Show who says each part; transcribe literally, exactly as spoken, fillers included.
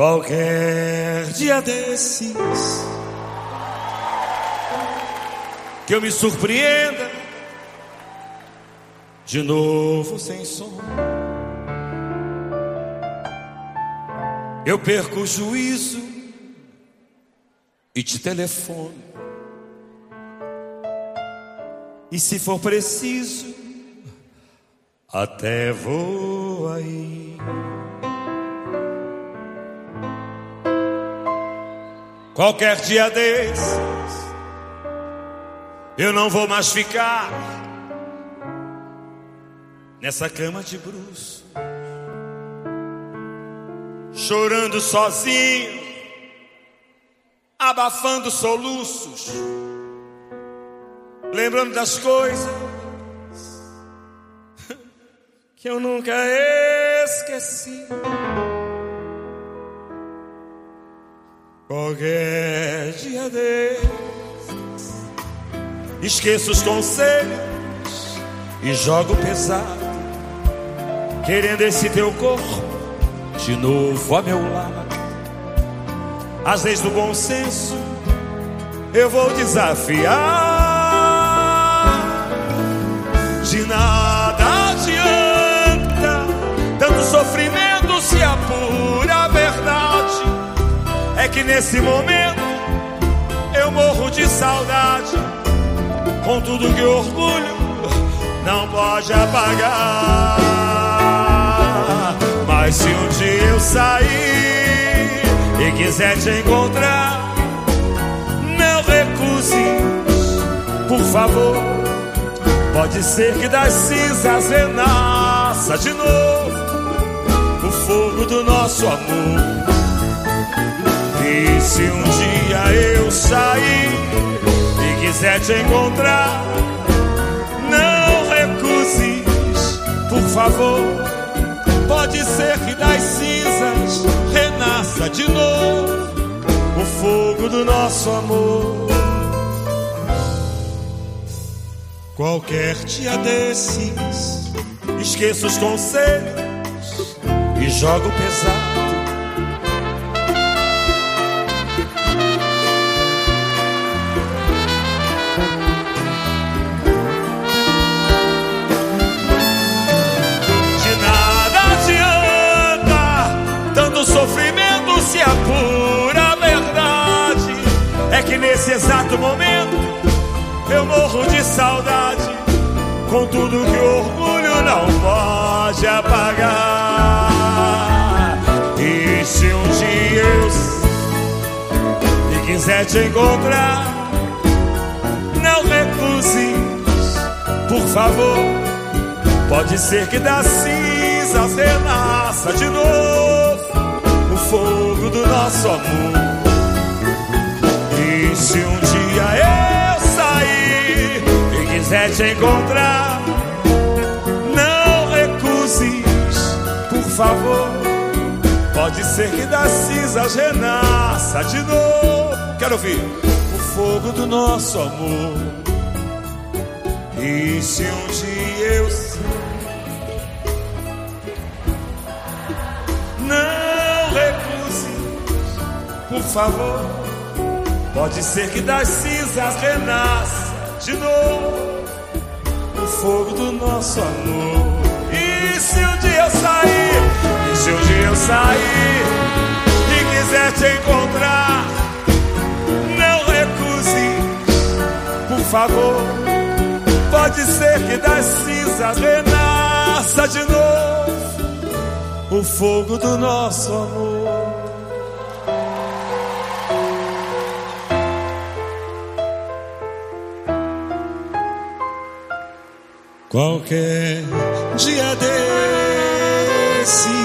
Speaker 1: Qualquer dia desses que eu me surpreenda de novo sem som, eu perco o juízo e te telefono. E se for preciso, até vou aí. Qualquer dia desses eu não vou mais ficar nessa cama de bruços, chorando sozinho, abafando soluços, lembrando das coisas que eu nunca esqueci. Qualquer dia desses esqueço os conselhos e jogo pesado, querendo esse teu corpo de novo a meu lado. As leis do bom senso eu vou desafiar. De nada adianta tanto sofrimento se a pura verdade é que nesse momento eu morro de saudade, com tudo que o orgulho não pode apagar. Mas se um dia eu sair e quiser te encontrar, não recuses, por favor. Pode ser que das cinzas renasça de novo o fogo do nosso amor. E se um dia eu sair e quiser te encontrar, não recuses, por favor. Pode ser que das cinzas renasça de novo o fogo do nosso amor. Qualquer dia desses esqueço os conselhos e jogo pesado. Sofrimento se a pura verdade é que nesse exato momento eu morro de saudade, com tudo que o orgulho não pode apagar. E se um dia eu e quiser te encontrar, não recuses, por favor. Pode ser que das cinzas renasça de novo o fogo do nosso amor. E se um dia eu sair e quiser te encontrar, não recuses, por favor. Pode ser que das cinzas renasça de novo, quero ouvir, o fogo do nosso amor. E se um dia eu sair, por favor, pode ser que das cinzas renasça de novo o fogo do nosso amor. E se um dia eu sair, e se um dia eu sair e quiser te encontrar, não recuses, por favor. Pode ser que das cinzas renasça de novo o fogo do nosso amor. Qualquer dia desses